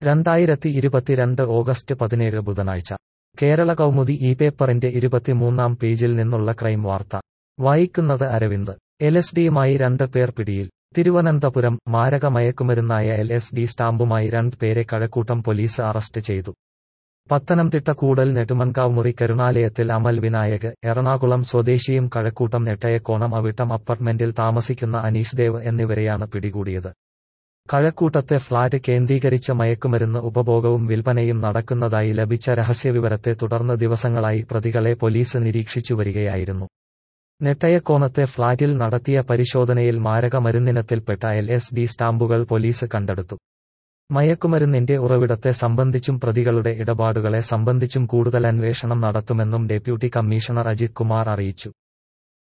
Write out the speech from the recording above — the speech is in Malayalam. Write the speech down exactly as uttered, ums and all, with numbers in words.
രണ്ടായിരത്തി ഇരുപത്തിരണ്ട് ഓഗസ്റ്റ് പതിനേഴ് ബുധനാഴ്ച കേരള കൗമുദി ഈ പേപ്പറിന്റെ ഇരുപത്തിമൂന്നാം പേജിൽ നിന്നുള്ള ക്രൈം വാർത്ത വായിക്കുന്നത് അരവിന്ദ്. എൽ എസ് ഡിയുമായി രണ്ട് പേർ പിടിയിൽ. തിരുവനന്തപുരം മാരക മയക്കുമരുന്നായ എൽ എസ് ഡി സ്റ്റാമ്പുമായി രണ്ട് പേരെ കഴക്കൂട്ടം പോലീസ് അറസ്റ്റ് ചെയ്തു. പത്തനംതിട്ട കൂടൽ നെടുമൺകാവ് കരുണാലയത്തിൽ അമൽ വിനായക്, എറണാകുളം സ്വദേശിയും കഴക്കൂട്ടം നെട്ടയക്കോണം അവിട്ടം അപ്പാർട്ട്മെന്റിൽ താമസിക്കുന്ന അനീഷ് ദേവ് എന്നിവരെയാണ് പിടികൂടിയത്. കഴക്കൂട്ടത്തെ ഫ്ളാറ്റ് കേന്ദ്രീകരിച്ച മയക്കുമരുന്ന് ഉപഭോഗവും വിൽപ്പനയും നടക്കുന്നതായി ലഭിച്ച രഹസ്യവിവരത്തെ തുടർന്ന് ദിവസങ്ങളായി പ്രതികളെ പോലീസ് നിരീക്ഷിച്ചു വരികയായിരുന്നു. നെട്ടയക്കോണത്തെ ഫ്ളാറ്റിൽ നടത്തിയ പരിശോധനയിൽ മാരക മരുന്നിനത്തിൽപ്പെട്ട എൽ എസ് ഡി സ്റ്റാമ്പുകൾ പോലീസ് കണ്ടെടുത്തു. മയക്കുമരുന്നിന്റെ ഉറവിടത്തെ സംബന്ധിച്ചും പ്രതികളുടെ ഇടപാടുകളെ സംബന്ധിച്ചും കൂടുതൽ അന്വേഷണം നടത്തുമെന്നും ഡെപ്യൂട്ടി കമ്മീഷണർ അജിത് കുമാർ അറിയിച്ചു.